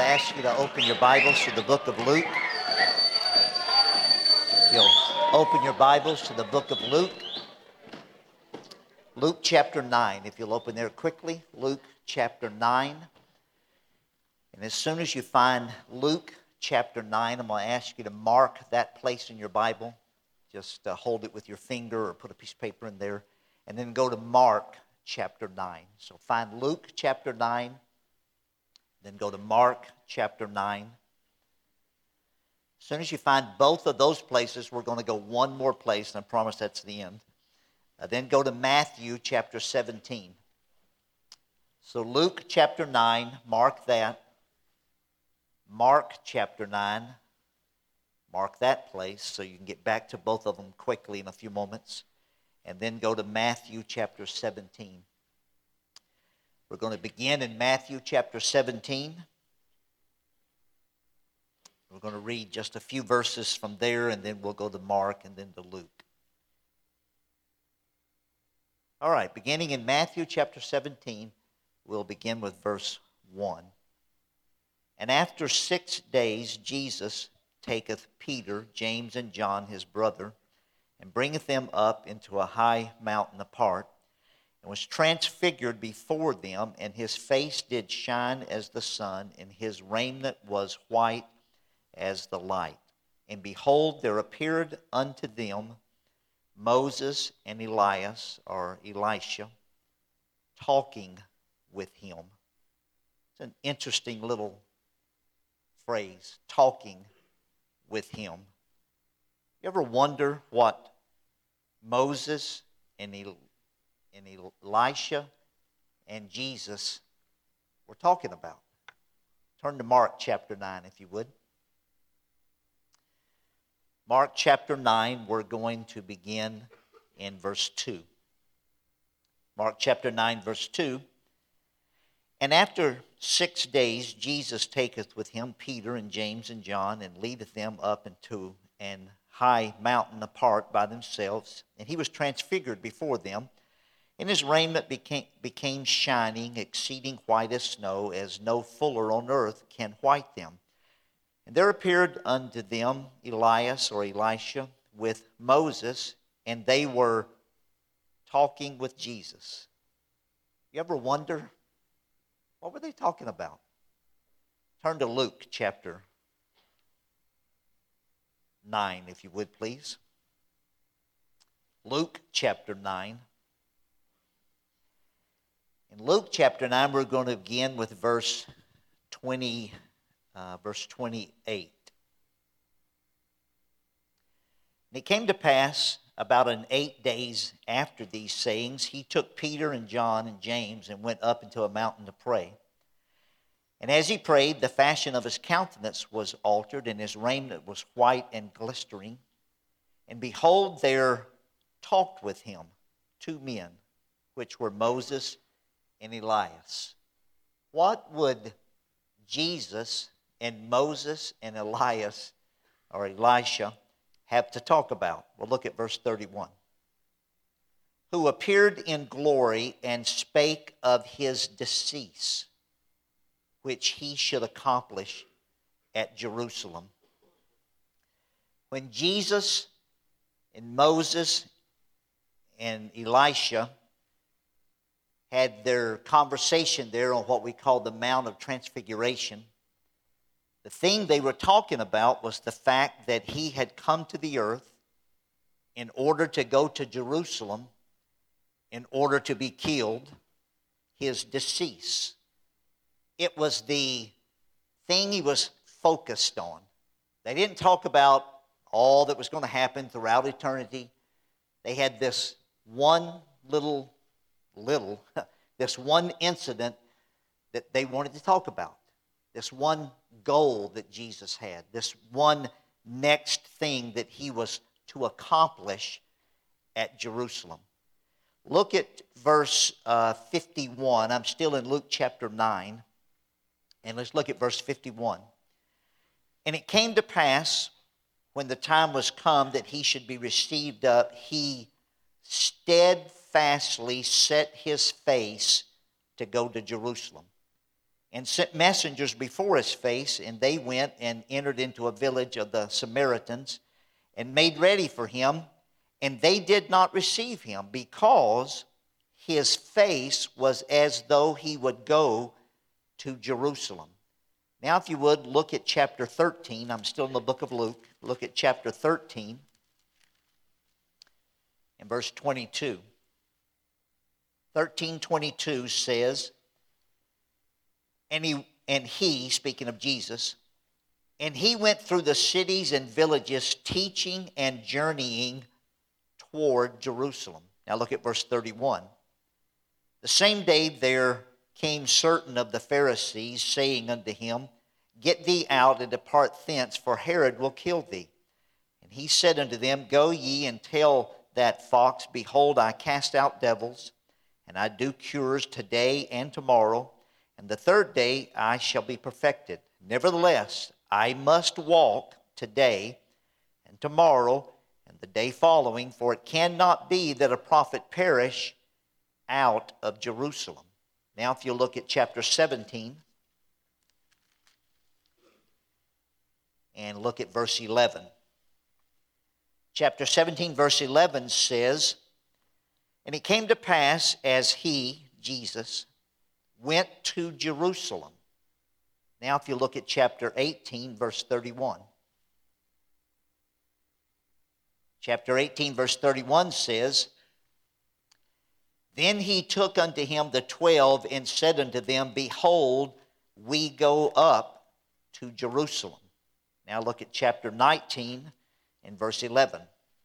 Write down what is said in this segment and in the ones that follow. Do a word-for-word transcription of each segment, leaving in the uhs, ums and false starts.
ask you to open your Bibles to the book of Luke. You'll open your Bibles to the book of Luke. Luke chapter nine, if you'll open there quickly. Luke chapter nine. And as soon as you find Luke chapter nine, I'm going to ask you to mark that place in your Bible. Just uh, hold it with your finger or put a piece of paper in there. And then go to Mark chapter nine. So find Luke chapter nine. Then go to Mark chapter nine. As soon as you find both of those places, we're going to go one more place, and I promise that's the end. Uh, then go to Matthew chapter seventeen. So Luke chapter nine, mark that. Mark chapter nine, mark that place so you can get back to both of them quickly in a few moments. And then go to Matthew chapter seventeen. We're going to begin in Matthew chapter seventeen. We're going to read just a few verses from there, and then we'll go to Mark and then to Luke. All right, beginning in Matthew chapter seventeen, we'll begin with verse one. And after six days Jesus taketh Peter, James, and John his brother, and bringeth them up into a high mountain apart, and was transfigured before them, and his face did shine as the sun, and his raiment was white as the light. And behold, there appeared unto them Moses and Elias, or Elisha, talking with him. It's an interesting little phrase, talking with him. You ever wonder what Moses and Elias and Elisha and Jesus were talking about? Turn to Mark chapter nine, if you would. Mark chapter nine, we're going to begin in verse two. Mark chapter nine, verse two. And after six days Jesus taketh with him Peter and James and John, and leadeth them up into an high mountain apart by themselves. And he was transfigured before them. And his raiment became, became shining, exceeding white as snow, as no fuller on earth can white them. And there appeared unto them Elias, or Elisha, with Moses, and they were talking with Jesus. You ever wonder, what were they talking about? Turn to Luke chapter nine, if you would, please. Luke chapter nine. In Luke chapter nine, we're going to begin with verse twenty, uh, verse twenty-eight. And it came to pass about an eight days after these sayings, he took Peter and John and James and went up into a mountain to pray. And as he prayed, the fashion of his countenance was altered, and his raiment was white and glistering. And behold, there talked with him two men, which were Moses and Elias. What would Jesus and Moses and Elias, or Elisha, have to talk about? Well, look at verse thirty-one. Who appeared in glory and spake of his decease, which he should accomplish at Jerusalem. When Jesus and Moses and Elisha had their conversation there on what we call the Mount of Transfiguration, the thing they were talking about was the fact that he had come to the earth in order to go to Jerusalem, in order to be killed, his decease. It was the thing he was focused on. They didn't talk about all that was going to happen throughout eternity. They had this one little little, this one incident that they wanted to talk about, this one goal that Jesus had, this one next thing that he was to accomplish at Jerusalem. Look at verse uh, fifty-one. I'm still in Luke chapter nine, and let's look at verse fifty-one. And it came to pass, when the time was come that he should be received up, he steadfastly set his face to go to Jerusalem. and sent messengers before his face, and they went and entered into a village of the Samaritans and made ready for him, and they did not receive him, because his face was as though he would go to Jerusalem. Now, if you would, look at chapter thirteen. I'm still in the book of Luke. Look at chapter thirteen and verse twenty-two. thirteen twenty-two says, And he, and he, speaking of Jesus, and he went through the cities and villages, teaching and journeying toward Jerusalem. Now look at verse thirty-one. The same day there came certain of the Pharisees, saying unto him, Get thee out and depart thence, for Herod will kill thee. And he said unto them, Go ye and tell that fox, Behold, I cast out devils, and I do cures today and tomorrow, and the third day I shall be perfected. Nevertheless, I must walk today and tomorrow and the day following, for it cannot be that a prophet perish out of Jerusalem. Now, if you look at chapter seventeen and look at verse eleven. Chapter seventeen, verse eleven says, And it came to pass as he, Jesus, went to Jerusalem. Now, if you look at chapter eighteen, verse thirty-one. Chapter eighteen, verse thirty-one says, Then he took unto him the twelve and said unto them, Behold, we go up to Jerusalem. Now look at chapter nineteen and verse eleven.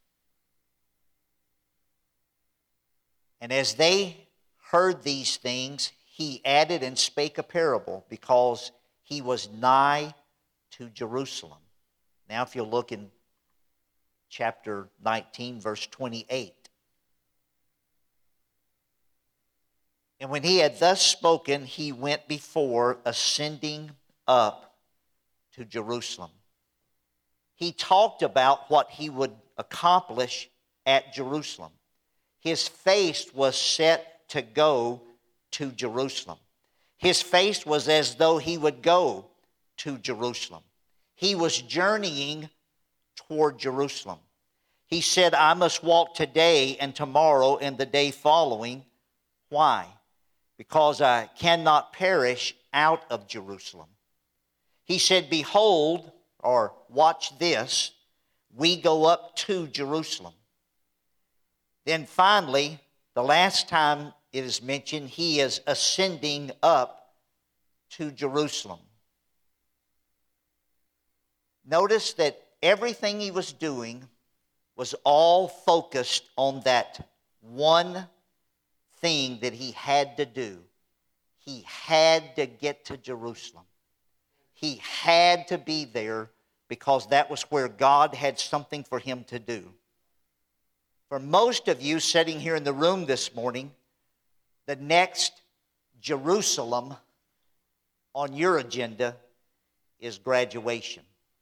And as they heard these things, he added and spake a parable, because he was nigh to Jerusalem. Now if you look in chapter nineteen, verse twenty-eight. And when he had thus spoken, he went before, ascending up to Jerusalem. He talked about what he would accomplish at Jerusalem. His face was set to go to Jerusalem. His face was as though he would go to Jerusalem. He was journeying toward Jerusalem. He said, I must walk today and tomorrow and the day following. Why? Because I cannot perish out of Jerusalem. He said, Behold, or watch this, we go up to Jerusalem. Then finally, the last time it is mentioned, he is ascending up to Jerusalem. Notice that everything he was doing was all focused on that one thing that he had to do. He had to get to Jerusalem. He had to be there because that was where God had something for him to do. For most of you sitting here in the room this morning, the next Jerusalem on your agenda is graduation.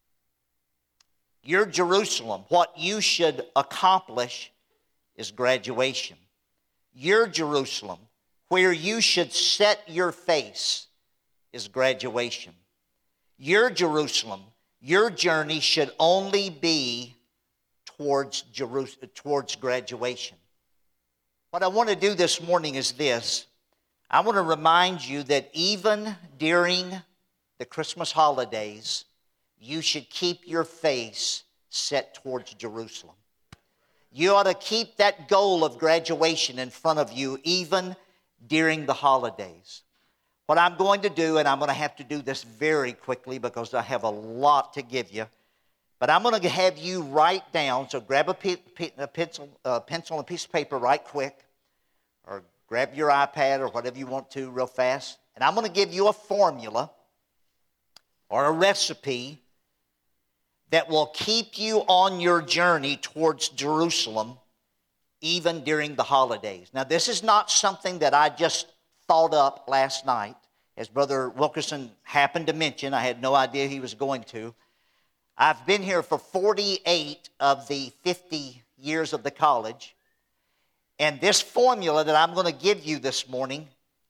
Your Jerusalem, what you should accomplish, is graduation. Your Jerusalem, where you should set your face, is graduation. Your Jerusalem, your journey should only be towards Jerusalem, towards graduation. What I want to do this morning is this. I want to remind you that even during the Christmas holidays, you should keep your face set towards Jerusalem. You ought to keep that goal of graduation in front of you even during the holidays. What I'm going to do, and I'm going to have to do this very quickly because I have a lot to give you, but I'm going to have you write down, so grab a, pe- pe- a pencil, a pencil and a piece of paper right quick, or grab your iPad or whatever you want to real fast, and I'm going to give you a formula or a recipe that will keep you on your journey towards Jerusalem even during the holidays. Now, this is not something that I just thought up last night. As Brother Wilkerson happened to mention, I had no idea he was going to. I've been here for forty-eight of the fifty years of the college, and this formula that I'm going to give you this morning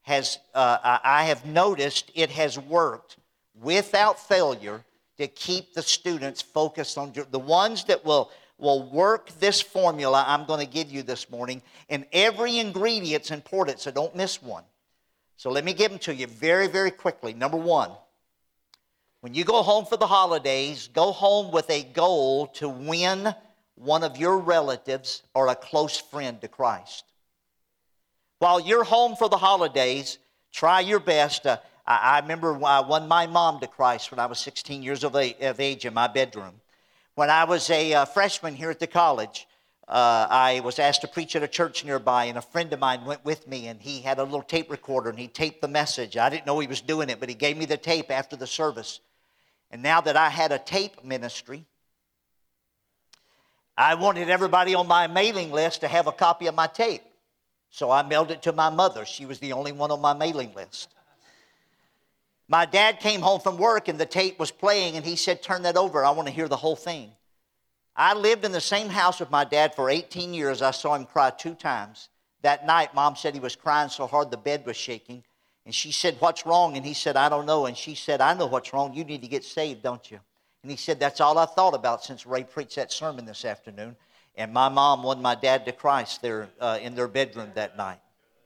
has, uh, I I have noticed it has worked without failure to keep the students focused on the ones that will, will work this formula I'm going to give you this morning. And every ingredient's important, so don't miss one. So let me give them to you very, very quickly. Number one, when you go home for the holidays, go home with a goal to win one of your relatives or a close friend to Christ. While you're home for the holidays, try your best. Uh, I, I remember I won my mom to Christ when I was sixteen years of age in my bedroom. When I was a uh, freshman here at the college, uh, I was asked to preach at a church nearby, and a friend of mine went with me, and he had a little tape recorder, and he taped the message. I didn't know he was doing it, but he gave me the tape after the service. And now that I had a tape ministry, I wanted everybody on my mailing list to have a copy of my tape. So I mailed it to my mother. She was the only one on my mailing list. My dad came home from work and the tape was playing, and he said, "Turn that over. I want to hear the whole thing." I lived in the same house with my dad for eighteen years. I saw him cry two times. That night, Mom said he was crying so hard the bed was shaking. And she said, "What's wrong?" And he said, "I don't know." And she said, "I know what's wrong. You need to get saved, don't you?" And he said, "That's all I thought about since Ray preached that sermon this afternoon." And my mom won my dad to Christ there uh, in their bedroom that night.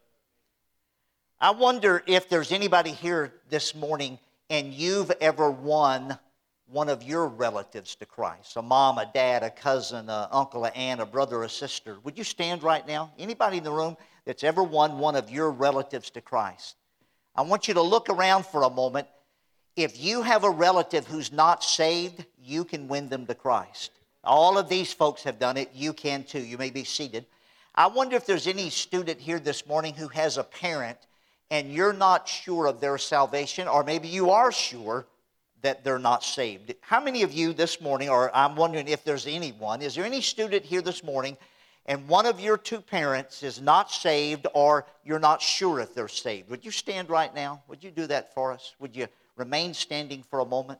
I wonder if there's anybody here this morning and you've ever won one of your relatives to Christ. A mom, a dad, a cousin, an uncle, an aunt, a brother, a sister. Would you stand right now? Anybody in the room that's ever won one of your relatives to Christ? I want you to look around for a moment. If you have a relative who's not saved, you can win them to Christ. All of these folks have done it. You can too. You may be seated. I wonder if there's any student here this morning who has a parent and you're not sure of their salvation, or maybe you are sure that they're not saved. How many of you this morning, or I'm wondering if there's anyone, is there any student here this morning and one of your two parents is not saved, or you're not sure if they're saved? Would you stand right now? Would you do that for us? Would you remain standing for a moment?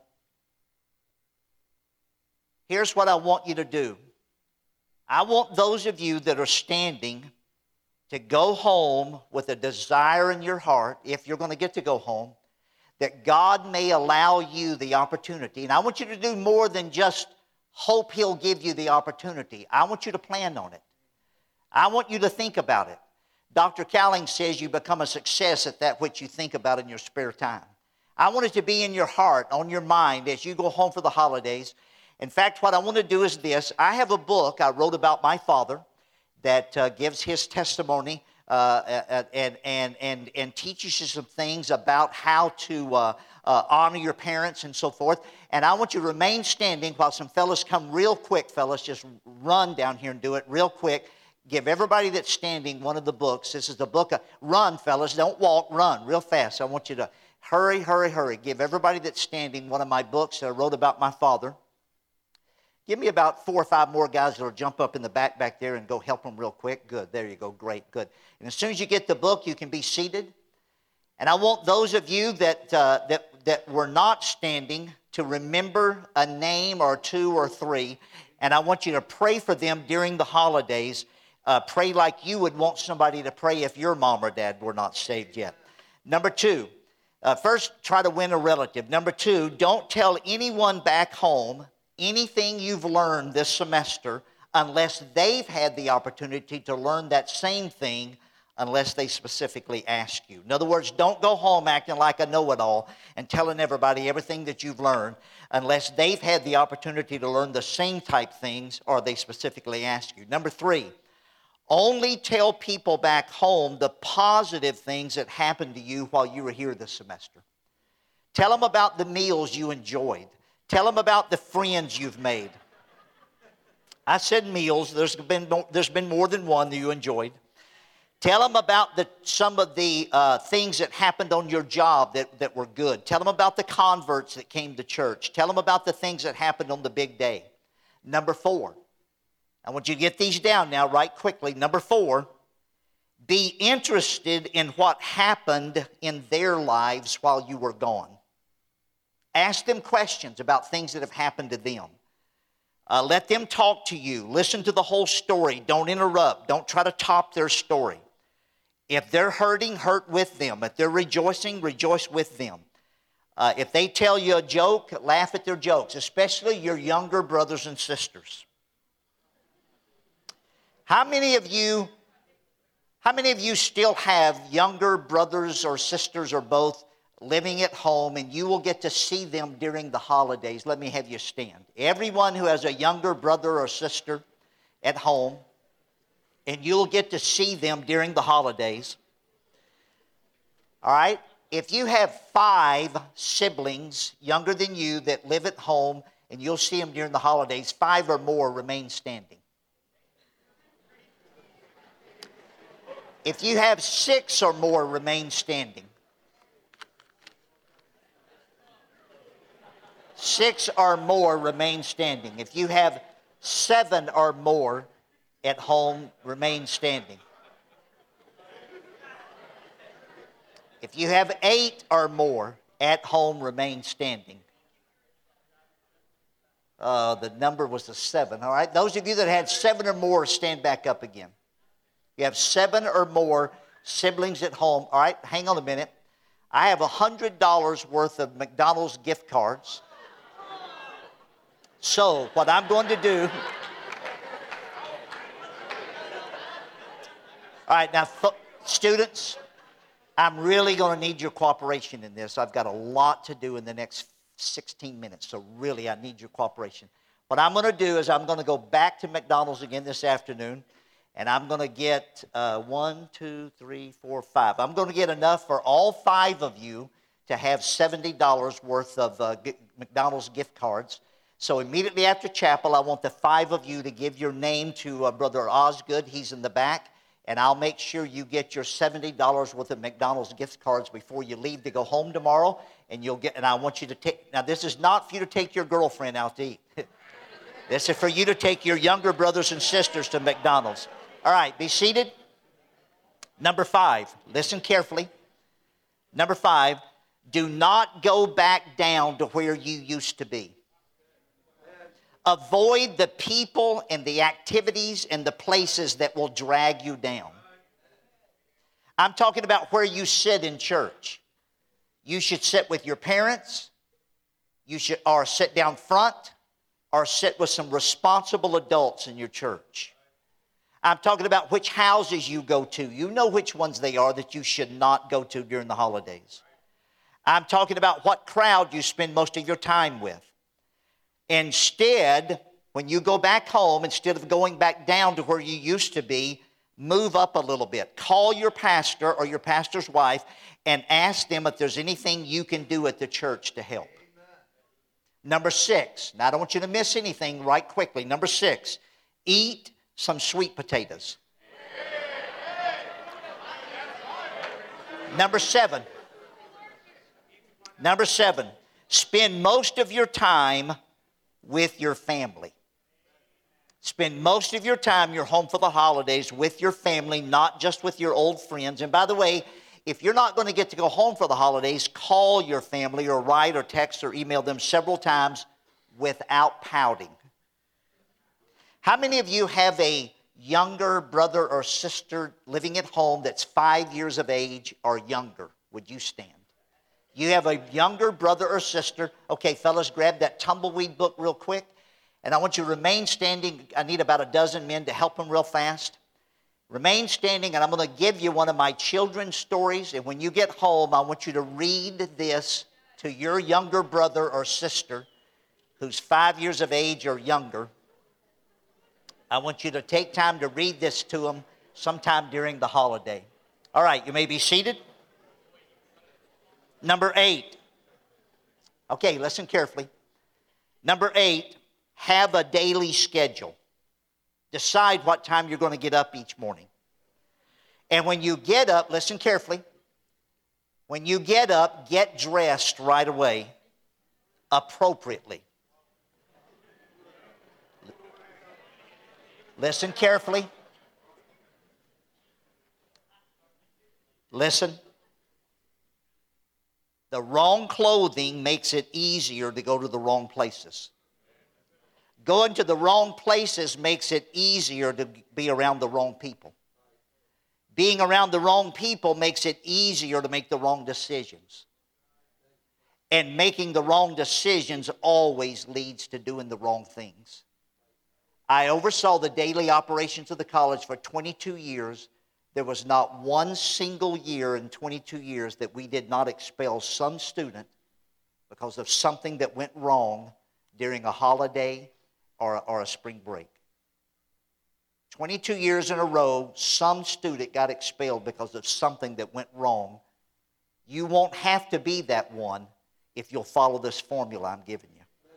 Here's what I want you to do. I want those of you that are standing to go home with a desire in your heart, if you're going to get to go home, that God may allow you the opportunity. And I want you to do more than just hope He'll give you the opportunity. I want you to plan on it. I want you to think about it. Doctor Cowling says you become a success at that which you think about in your spare time. I want it to be in your heart, on your mind, as you go home for the holidays. In fact, what I want to do is this. I have a book I wrote about my father that uh, gives his testimony uh, and, and, and, and teaches you some things about how to uh, uh, honor your parents and so forth. And I want you to remain standing while some fellas come real quick, fellas. Just run down here and do it real quick. Give everybody that's standing one of the books. This is the book of, run, fellas. Don't walk, run real fast. I want you to hurry, hurry, hurry. Give everybody that's standing one of my books that I wrote about my father. Give me about four or five more guys that will jump up in the back back there and go help them real quick. Good. There you go. Great. Good. And as soon as you get the book, you can be seated. And I want those of you that, uh, that, that were not standing to remember a name or two or three. And I want you to pray for them during the holidays. Uh, pray like you would want somebody to pray if your mom or dad were not saved yet. Number two, uh, first, try to win a relative. Number two, don't tell anyone back home anything you've learned this semester unless they've had the opportunity to learn that same thing, unless they specifically ask you. In other words, don't go home acting like a know-it-all and telling everybody everything that you've learned unless they've had the opportunity to learn the same type things or they specifically ask you. Number three, only tell people back home the positive things that happened to you while you were here this semester. Tell them about the meals you enjoyed. Tell them about the friends you've made. I said meals. There's been, there's been more than one that you enjoyed. Tell them about the, some of the uh, things that happened on your job that, that were good. Tell them about the converts that came to church. Tell them about the things that happened on the big day. Number four. I want you to get these down now right quickly. Number four. Be interested in what happened in their lives while you were gone. Ask them questions about things that have happened to them. Uh, let them talk to you. Listen to the whole story. Don't interrupt. Don't try to top their story. If they're hurting, hurt with them. If they're rejoicing, rejoice with them. Uh, if they tell you a joke, laugh at their jokes, especially your younger brothers and sisters. How many of you, how many of you still have younger brothers or sisters or both living at home, and you will get to see them during the holidays? Let me have you stand. Everyone who has a younger brother or sister at home, and you'll get to see them during the holidays. All right? If you have five siblings younger than you that live at home, and you'll see them during the holidays, five or more remain standing. If you have six or more, remain standing. Six or more, remain standing. If you have seven or more at home, remain standing. If you have eight or more at home, remain standing. Uh, the number was a seven, all right? Those of you that had seven or more, stand back up again. You have seven or more siblings at home. All right, hang on a minute. I have one hundred dollars worth of McDonald's gift cards. So what I'm going to do... All right, now, students, I'm really going to need your cooperation in this. I've got a lot to do in the next sixteen minutes, so really I need your cooperation. What I'm going to do is I'm going to go back to McDonald's again this afternoon, and I'm going to get uh, one, two, three, four, five. I'm going to get enough for all five of you to have seventy dollars worth of uh, McDonald's gift cards. So immediately after chapel, I want the five of you to give your name to uh, Brother Osgood. He's in the back. And I'll make sure you get your seventy dollars worth of McDonald's gift cards before you leave to go home tomorrow. And you'll get. And I want you to take. Now, this is not for you to take your girlfriend out to eat. This is for you to take your younger brothers and sisters to McDonald's. All right, be seated. Number five. Listen carefully. Number five. Do not go back down to where you used to be. Avoid the people and the activities and the places that will drag you down. I'm talking about where you sit in church. You should sit with your parents. You should or sit down front or sit with some responsible adults in your church. I'm talking about which houses you go to. You know which ones they are that you should not go to during the holidays. I'm talking about what crowd you spend most of your time with. Instead, when you go back home, instead of going back down to where you used to be, move up a little bit. Call your pastor or your pastor's wife and ask them if there's anything you can do at the church to help. Amen. Number six. Now, I don't want you to miss anything right quickly. Number six, eat some sweet potatoes. Number seven. Number seven, spend most of your time with your family. Spend most of your time, you're home for the holidays, with your family, not just with your old friends. And by the way, if you're not going to get to go home for the holidays, call your family or write or text or email them several times without pouting. How many of you have a younger brother or sister living at home that's five years of age or younger? Would you stand? You have a younger brother or sister. Okay, fellas, grab that tumbleweed book real quick. And I want you to remain standing. I need about a dozen men to help them real fast. Remain standing, and I'm going to give you one of my children's stories. And when you get home, I want you to read this to your younger brother or sister who's five years of age or younger. I want you to take time to read this to them sometime during the holiday. All right, you may be seated. Number eight. Okay, listen carefully. Number eight, have a daily schedule. Decide what time you're going to get up each morning. And when you get up, listen carefully. When you get up, get dressed right away appropriately. Listen carefully. Listen. The wrong clothing makes it easier to go to the wrong places. Going to the wrong places makes it easier to be around the wrong people. Being around the wrong people makes it easier to make the wrong decisions. And making the wrong decisions always leads to doing the wrong things. I oversaw the daily operations of the college for twenty-two years. There was not one single year in twenty-two years that we did not expel some student because of something that went wrong during a holiday or, or a spring break. twenty-two years in a row, some student got expelled because of something that went wrong. You won't have to be that one if you'll follow this formula I'm giving you.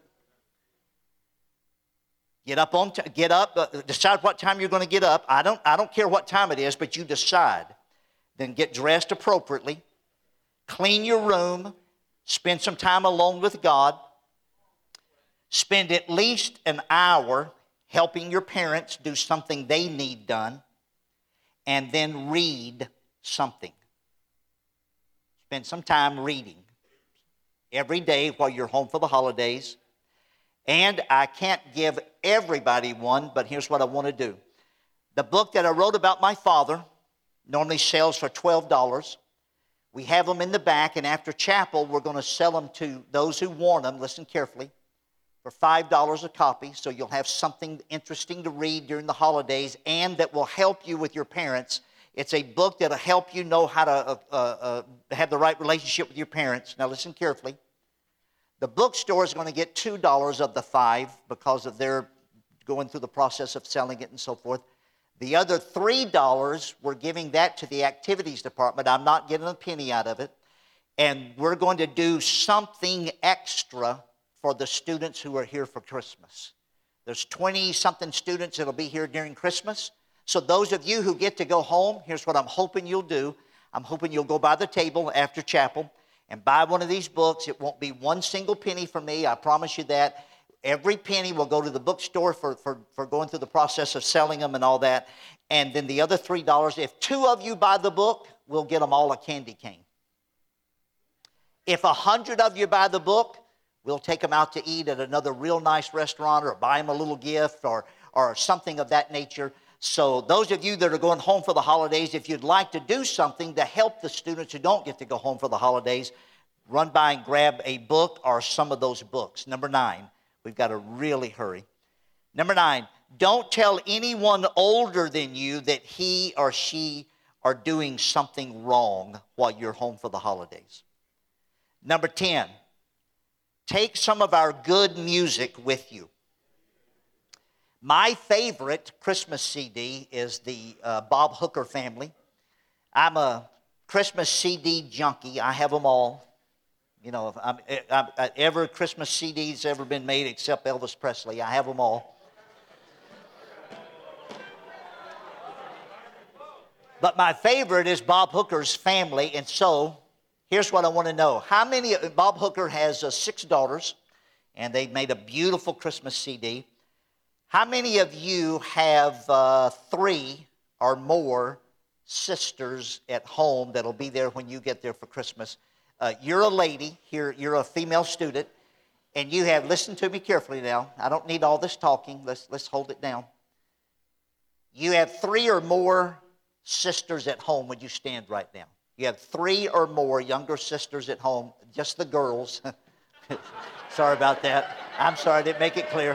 Get up, on t- get up uh, decide what time you're going to get up. I don't, I don't care what time it is, but you decide. Then get dressed appropriately. Clean your room. Spend some time alone with God. Spend at least an hour helping your parents do something they need done. And then read something. Spend some time reading every day while you're home for the holidays. And I can't give everybody one, but here's what I want to do. The book that I wrote about my father normally sells for twelve dollars. We have them in the back, and after chapel, we're going to sell them to those who want them, listen carefully, for five dollars a copy, so you'll have something interesting to read during the holidays and that will help you with your parents. It's a book that will help you know how to uh, uh, have the right relationship with your parents. Now listen carefully. The bookstore is going to get two dollars of the five because of their going through the process of selling it and so forth. The other three dollars, we're giving that to the activities department. I'm not getting a penny out of it. And we're going to do something extra for the students who are here for Christmas. There's twenty-something students that will be here during Christmas. So those of you who get to go home, here's what I'm hoping you'll do. I'm hoping you'll go by the table after chapel and buy one of these books. It won't be one single penny from me, I promise you that. Every penny will go to the bookstore for, for, for going through the process of selling them and all that. And then the other three dollars, if two of you buy the book, we'll get them all a candy cane. If a hundred of you buy the book, we'll take them out to eat at another real nice restaurant or buy them a little gift or, or something of that nature. So those of you that are going home for the holidays, if you'd like to do something to help the students who don't get to go home for the holidays, run by and grab a book or some of those books. Number nine, we've got to really hurry. Number nine, don't tell anyone older than you that he or she are doing something wrong while you're home for the holidays. Number ten, take some of our good music with you. My favorite Christmas C D is the uh, Bob Hooker family. I'm a Christmas C D junkie. I have them all. You know, I'm, I'm, I'm, every Christmas C D's ever been made except Elvis Presley. I have them all. But my favorite is Bob Hooker's family, and so here's what I want to know. How many, Bob Hooker has uh, six daughters, and they made a beautiful Christmas C D. How many of you have uh, three or more sisters at home that'll be there when you get there for Christmas? Uh, you're a lady, here, you're a female student, and you have, listen to me carefully now. I don't need all this talking. Let's, let's hold it down. You have three or more sisters at home. Would you stand right now? You have three or more younger sisters at home, just the girls. Sorry about that. I'm sorry, I didn't make it clear.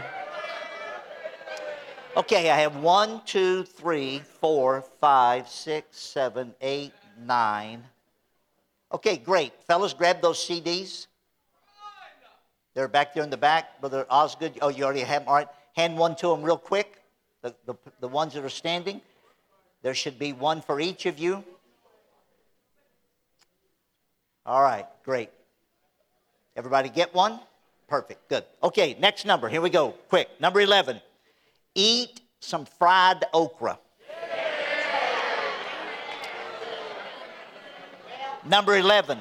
Okay, I have one, two, three, four, five, six, seven, eight, nine. Okay, great. Fellas, grab those C Ds. They're back there in the back. Brother Osgood, oh, you already have them. All right, hand one to them real quick. The, the, the ones that are standing. There should be one for each of you. All right, great. Everybody get one? Perfect, good. Okay, next number. Here we go. Quick. Number eleven. Eat some fried okra. Number eleven.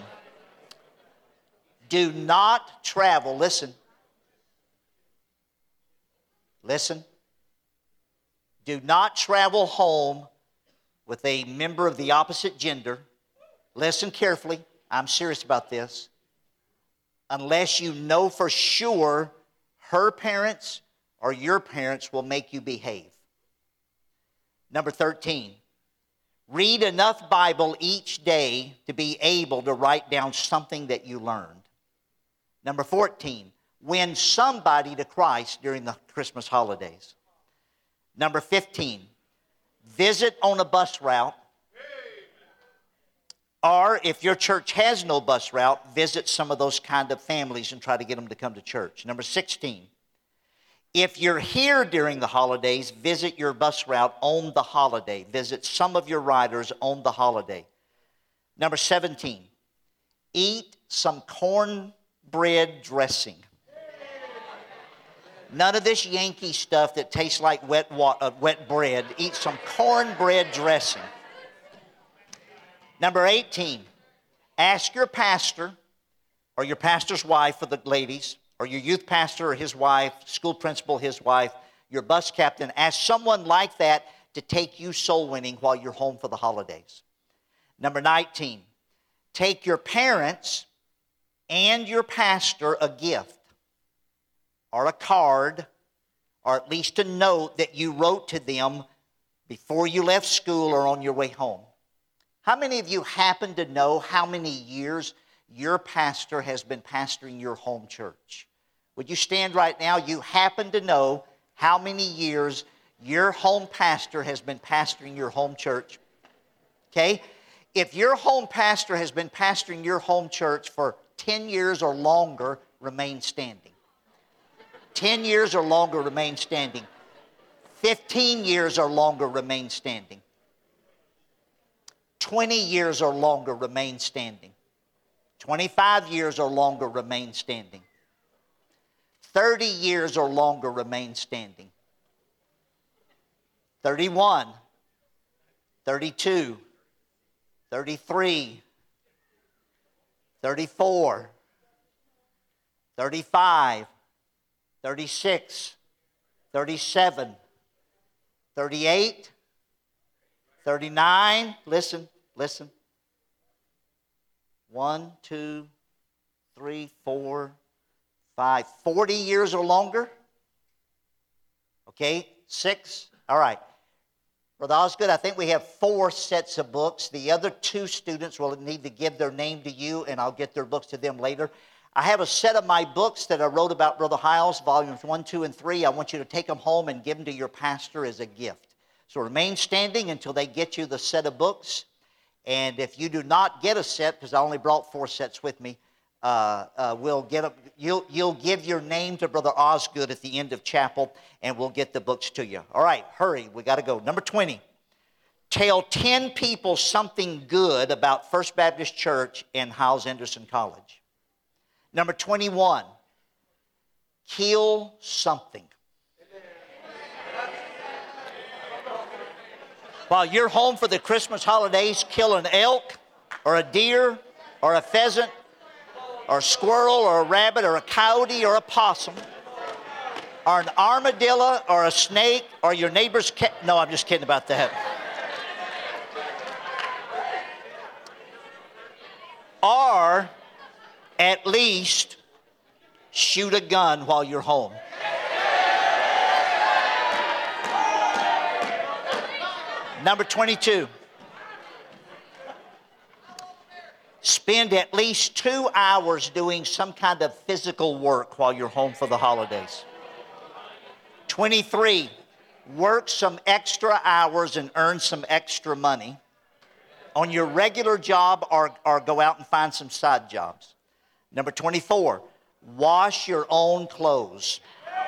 Do not travel. Listen. Listen. Do not travel home with a member of the opposite gender. Listen carefully. I'm serious about this. Unless you know for sure her parents or your parents will make you behave. Number thirteen, Read enough Bible each day to be able to write down something that you learned. Number fourteen, win somebody to Christ during the Christmas holidays. Number fifteen, visit on a bus route. Or if your church has no bus route, visit some of those kind of families and try to get them to come to church. Number sixteen, if you're here during the holidays, visit your bus route on the holiday. Visit some of your riders on the holiday. Number seventeen, eat some cornbread dressing. None of this Yankee stuff that tastes like wet, wa- uh, wet bread. Eat some cornbread dressing. Number eighteen, ask your pastor or your pastor's wife for the ladies, or your youth pastor or his wife, school principal, his wife, your bus captain. Ask someone like that to take you soul winning while you're home for the holidays. Number nineteen, take your parents and your pastor a gift or a card or at least a note that you wrote to them before you left school or on your way home. How many of you happen to know how many years your pastor has been pastoring your home church? Would you stand right now? You happen to know how many years your home pastor has been pastoring your home church? Okay? If your home pastor has been pastoring your home church for ten years or longer, remain standing. ten years or longer, remain standing. fifteen years or longer, remain standing. twenty years or longer, remain standing. twenty-five years or longer, remain standing. thirty years or longer, remain standing. thirty-one, thirty-two, thirty-three, thirty-four, thirty-five, thirty-six, thirty-seven, thirty-eight, thirty-nine, listen, listen. One, two, three, four, five, forty years or longer. Okay, six, all right. Brother Osgood, I think we have four sets of books. The other two students will need to give their name to you, and I'll get their books to them later. I have a set of my books that I wrote about Brother Hiles, volumes one, two, and three. I want you to take them home and give them to your pastor as a gift. So remain standing until they get you the set of books. And if you do not get a set, because I only brought four sets with me, uh, uh, we'll get a, you'll, you'll give your name to Brother Osgood at the end of chapel, and we'll get the books to you. All right, hurry, we got to go. Number twenty, tell ten people something good about First Baptist Church and Hyles-Anderson College. Number twenty-one, kill something. While you're home for the Christmas holidays, kill an elk or a deer or a pheasant or a squirrel or a rabbit or a coyote or a possum or an armadillo or a snake or your neighbor's cat. No, I'm just kidding about that. Or at least shoot a gun while you're home. Number twenty-two, spend at least two hours doing some kind of physical work while you're home for the holidays. twenty-three, work some extra hours and earn some extra money on your regular job, or, or go out and find some side jobs. Number twenty-four, wash your own clothes.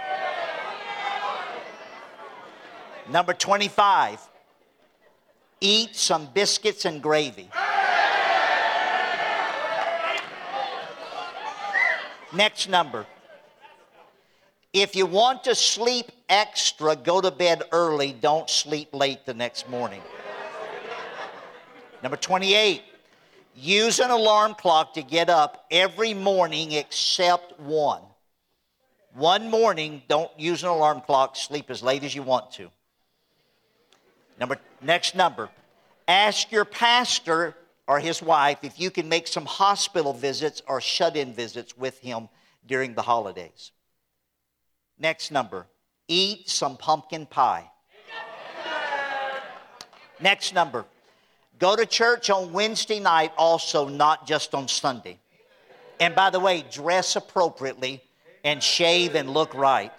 Number twenty-five, eat some biscuits and gravy. Next number. If you want to sleep extra, go to bed early. Don't sleep late the next morning. Number twenty-eight. Use an alarm clock to get up every morning except one. One morning, don't use an alarm clock. Sleep as late as you want to. Number, next number, ask your pastor or his wife if you can make some hospital visits or shut-in visits with him during the holidays. Next number, eat some pumpkin pie. Next number, Go to church on Wednesday night also, not just on Sunday. And by the way, dress appropriately and shave and look right.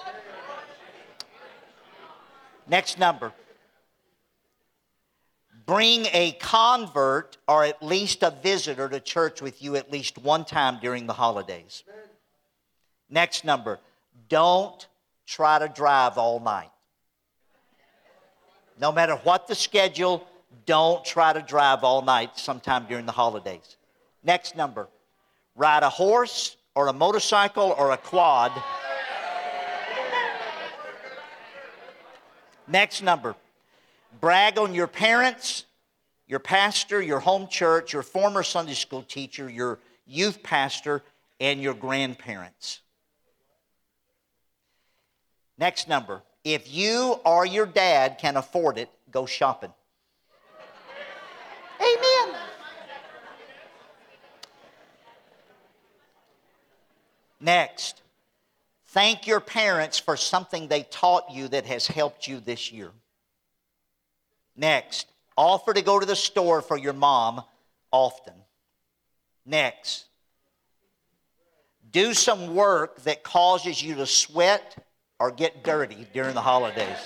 Next number. Bring a convert or at least a visitor to church with you at least one time during the holidays. Next number. Don't try to drive all night. No matter what the schedule, don't try to drive all night sometime during the holidays. Next number. Ride a horse or a motorcycle or a quad. Next number. Brag on your parents, your pastor, your home church, your former Sunday school teacher, your youth pastor, and your grandparents. Next number. If you or your dad can afford it, go shopping. Amen. Next. Thank your parents for something they taught you that has helped you this year. Next, offer to go to the store for your mom often. Next, do some work that causes you to sweat or get dirty during the holidays.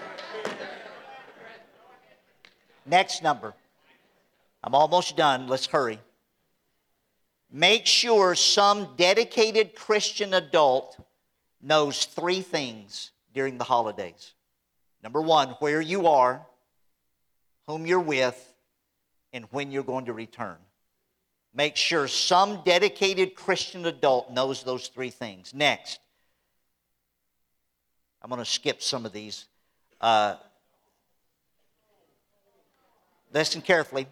Next number. I'm almost done. Let's hurry. Make sure some dedicated Christian adult knows three things during the holidays. Number one, where you are, whom you're with, and when you're going to return. Make sure some dedicated Christian adult knows those three things. Next, I'm going to skip some of these. Uh, listen carefully.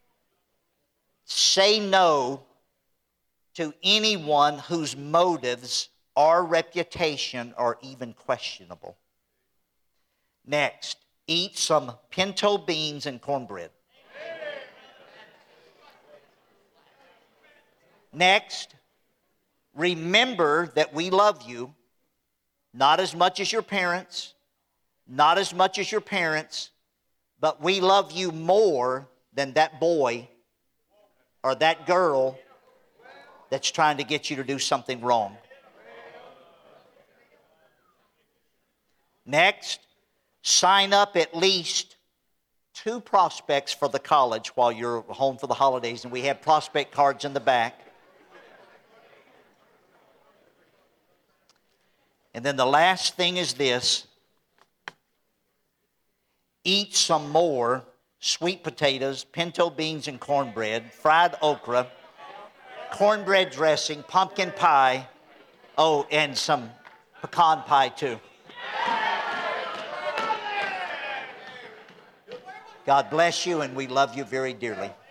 Say no to anyone whose motives or reputation are even questionable. Next, eat some pinto beans and cornbread. Next, remember that we love you, not as much as your parents, not as much as your parents, but we love you more than that boy or that girl that's trying to get you to do something wrong. Next, sign up at least two prospects for the college while you're home for the holidays, and we have prospect cards in the back. And then the last thing is this. Eat some more sweet potatoes, pinto beans and cornbread, fried okra, cornbread dressing, pumpkin pie, oh, and some pecan pie too. God bless you, and we love you very dearly.